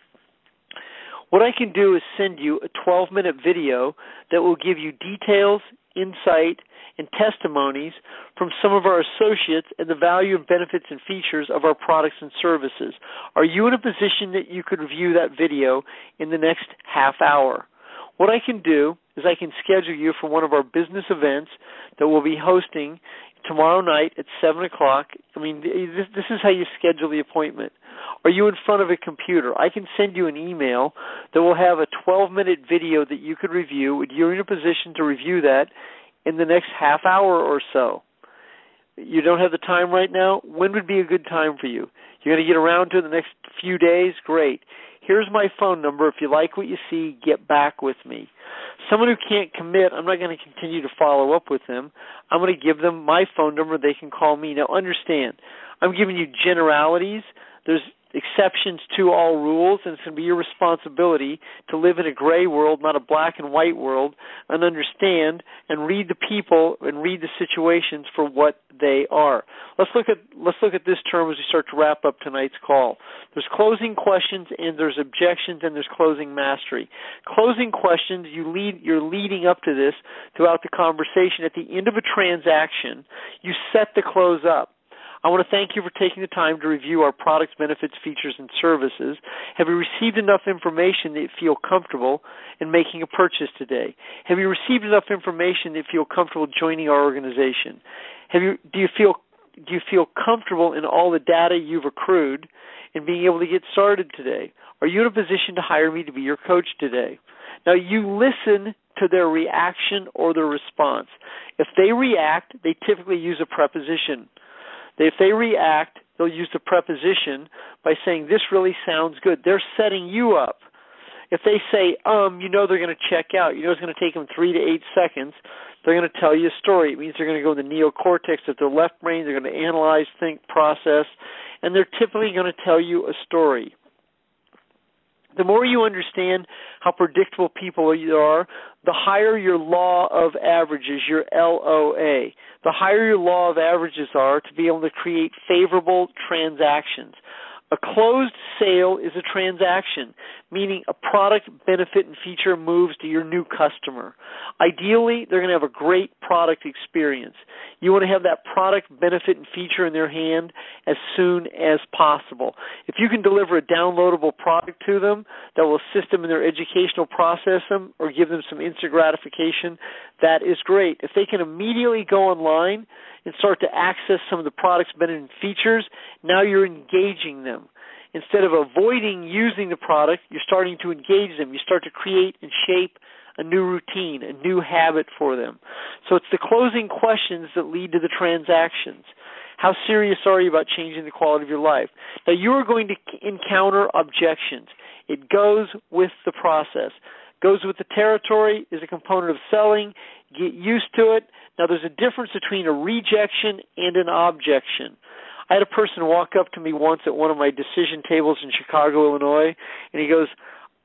Speaker 2: What I can do is send you a 12-minute video that will give you details, insight, and testimonies from some of our associates and the value and benefits and features of our products and services. Are you in a position that you could review that video in the next half hour? What I can do is I can schedule you for one of our business events that we'll be hosting tomorrow night at 7 o'clock. I mean, this is how you schedule the appointment. Are you in front of a computer? I can send you an email that will have a 12-minute video that you could review. You're in a position to review that in the next half hour or so. You don't have the time right now? When would be a good time for you? You're going to get around to it in the next few days? Great. Here's my phone number. If you like what you see, get back with me. Someone who can't commit, I'm not going to continue to follow up with them. I'm going to give them my phone number. They can call me. Now, understand, I'm giving you generalities. There's exceptions to all rules, and it's going to be your responsibility to live in a gray world, not a black and white world, and understand and read the people and read the situations for what they are. Let's look at this term as we start to wrap up tonight's call. There's closing questions, and there's objections, and there's closing mastery. Closing questions, you're leading up to this throughout the conversation. At the end of a transaction, you set the close up. I want to thank you for taking the time to review our products, benefits, features, and services. Have you received enough information that you feel comfortable in making a purchase today? Have you received enough information that you feel comfortable joining our organization? Do you feel comfortable in all the data you've accrued in being able to get started today? Are you in a position to hire me to be your coach today? Now, you listen to their reaction or their response. If they react, they typically use a preposition. If they react, they'll use the preposition by saying, this really sounds good. They're setting you up. If they say, you know they're going to check out. You know it's going to take them 3 to 8 seconds. They're going to tell you a story. It means they're going to go in the neocortex of their left brain. They're going to analyze, think, process, and they're typically going to tell you a story. The more you understand how predictable people you are, the higher your law of averages, your LOA. The higher your law of averages are to be able to create favorable transactions. A closed sale is a transaction, meaning a product, benefit, and feature moves to your new customer. Ideally, they're going to have a great product experience. You want to have that product, benefit, and feature in their hand as soon as possible. If you can deliver a downloadable product to them that will assist them in their educational process or give them some instant gratification, that is great. If they can immediately go online and start to access some of the product's benefit and features, now you're engaging them. Instead of avoiding using the product, you're starting to engage them. You start to create and shape a new routine, a new habit for them. So it's the closing questions that lead to the transactions. How serious are you about changing the quality of your life? Now, you are going to encounter objections. It goes with the process. Goes with the territory, is a component of selling. Get used to it. Now, there's a difference between a rejection and an objection. I had a person walk up to me once at one of my decision tables in Chicago, Illinois, and he goes,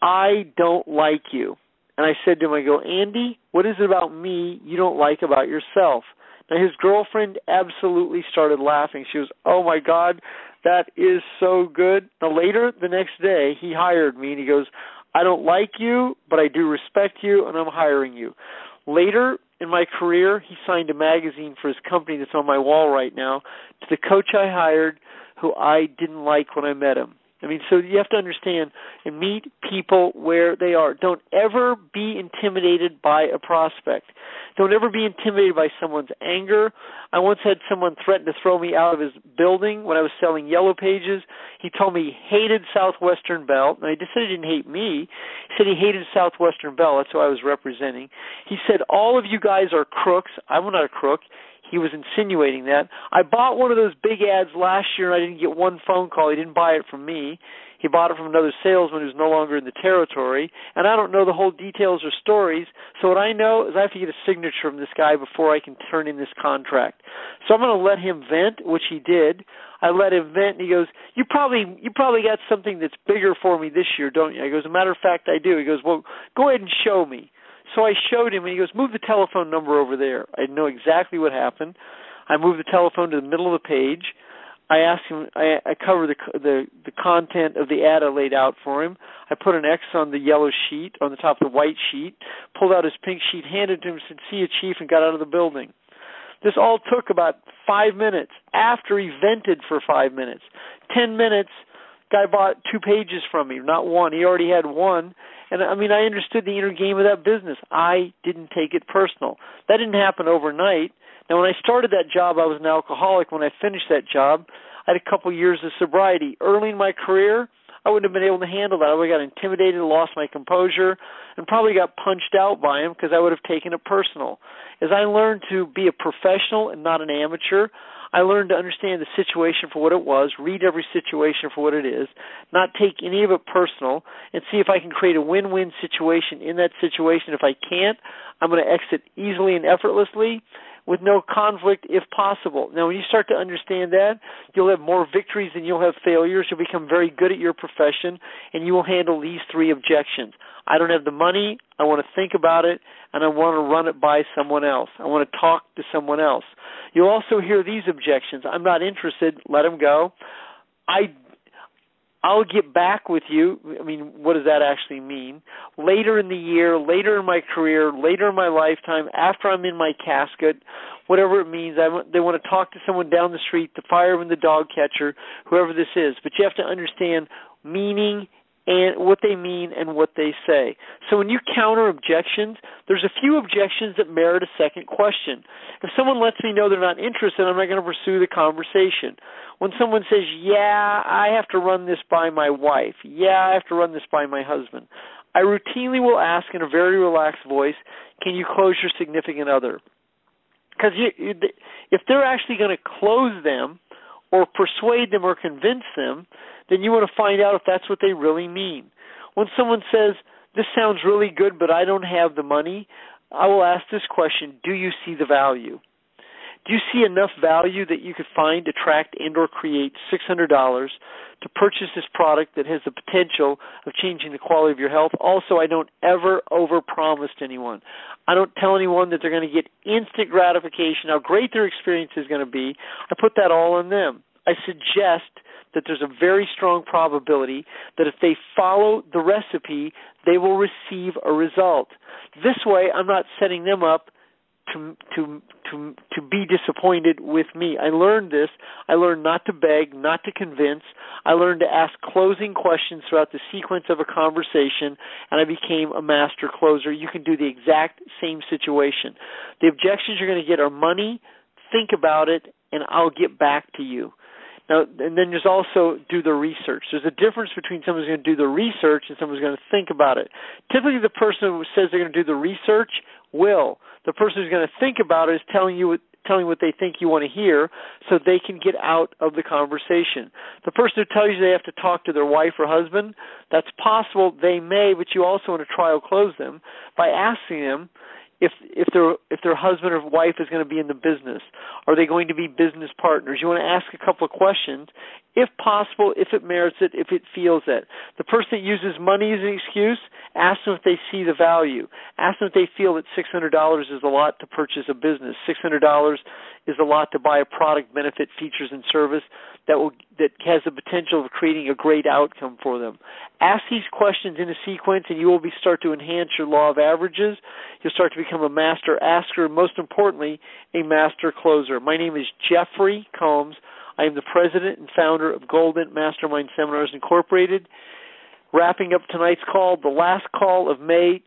Speaker 2: I don't like you. And I said to him, I go, Andy, what is it about me you don't like about yourself? Now, his girlfriend absolutely started laughing. She was, oh, my God, that is so good. Now, later, the next day, he hired me, and he goes, I don't like you, but I do respect you, and I'm hiring you. Later in my career, he signed a magazine for his company that's on my wall right now to the coach I hired who I didn't like when I met him. I mean, so you have to understand and meet people where they are. Don't ever be intimidated by a prospect. Don't ever be intimidated by someone's anger. I once had someone threaten to throw me out of his building when I was selling Yellow Pages. He told me he hated Southwestern Bell. And I just said he didn't hate me. He said he hated Southwestern Bell. That's who I was representing. He said, all of you guys are crooks. I'm not a crook. He was insinuating that. I bought one of those big ads last year, and I didn't get one phone call. He didn't buy it from me. He bought it from another salesman who's no longer in the territory, and I don't know the whole details or stories. So what I know is I have to get a signature from this guy before I can turn in this contract. So I'm going to let him vent, which he did. I let him vent, and he goes, you probably got something that's bigger for me this year, don't you? I goes, as a matter of fact, I do. He goes, well, go ahead and show me. So I showed him, and he goes, move the telephone number over there. I know exactly what happened. I moved the telephone to the middle of the page. I asked him, I covered the content of the ad I laid out for him. I put an X on the yellow sheet, on the top of the white sheet, pulled out his pink sheet, handed it to him, said, see you, Chief, and got out of the building. This all took about 5 minutes after he vented for 5 minutes. 10 minutes, guy bought 2 pages from me, not one. He already had one. And, I mean, I understood the inner game of that business. I didn't take it personal. That didn't happen overnight. Now, when I started that job, I was an alcoholic. When I finished that job, I had a couple years of sobriety. Early in my career, I wouldn't have been able to handle that. I would have got intimidated, lost my composure, and probably got punched out by him because I would have taken it personal. As I learned to be a professional and not an amateur, I learned to understand the situation for what it was, read every situation for what it is, not take any of it personal, and see if I can create a win-win situation in that situation. If I can't, I'm going to exit easily and effortlessly with no conflict if possible. Now, when you start to understand that, you'll have more victories than you'll have failures. You'll become very good at your profession, and you will handle these three objections. I don't have the money, I want to think about it, and I want to run it by someone else. I want to talk to someone else. You'll also hear these objections. I'm not interested, let them go. I'll get back with you. I mean, what does that actually mean? Later in the year, later in my career, later in my lifetime, after I'm in my casket, whatever it means, they want to talk to someone down the street, the fireman, the dog catcher, whoever this is. But you have to understand meaning and what they mean and what they say. So when you counter objections, there's a few objections that merit a second question. If someone lets me know they're not interested, I'm not going to pursue the conversation. When someone says, yeah, I have to run this by my wife, yeah, I have to run this by my husband, I routinely will ask in a very relaxed voice, can you close your significant other? Because if they're actually going to close them or persuade them or convince them, then you want to find out if that's what they really mean. When someone says, this sounds really good, but I don't have the money, I will ask this question, do you see the value? Do you see enough value that you could find, attract, and or create $600 to purchase this product that has the potential of changing the quality of your health? Also, I don't ever overpromise to anyone. I don't tell anyone that they're going to get instant gratification, how great their experience is going to be. I put that all on them. I suggest that there's a very strong probability that if they follow the recipe, they will receive a result. This way, I'm not setting them up to be disappointed with me. I learned this. I learned not to beg, not to convince. I learned to ask closing questions throughout the sequence of a conversation, and I became a master closer. You can do the exact same situation. The objections you're going to get are money, think about it, and I'll get back to you. Now, and then there's also do the research. There's a difference between someone who's going to do the research and someone who's going to think about it. Typically, the person who says they're going to do the research will. The person who's going to think about it is telling what they think you want to hear so they can get out of the conversation. The person who tells you they have to talk to their wife or husband, that's possible. They may, but you also want to trial close them by asking them if their husband or wife is going to be in the business. Are they going to be business partners? You want to ask a couple of questions, if possible, if it merits it, if it feels it. The person that uses money as an excuse, ask them if they see the value. Ask them if they feel that $600 is a lot to purchase a business. $600 is a lot to buy a product, benefit, features, and service that has the potential of creating a great outcome for them. Ask these questions in a sequence, and you will start to enhance your law of averages. You'll start to become a master asker, and most importantly, a master closer. My name is Jeffrey Combs. I am the president and founder of Golden Mastermind Seminars Incorporated. Wrapping up tonight's call, the last call of May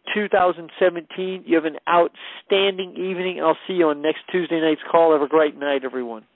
Speaker 2: 2017. You have an outstanding evening. I'll see you on next Tuesday night's call. Have a great night, everyone.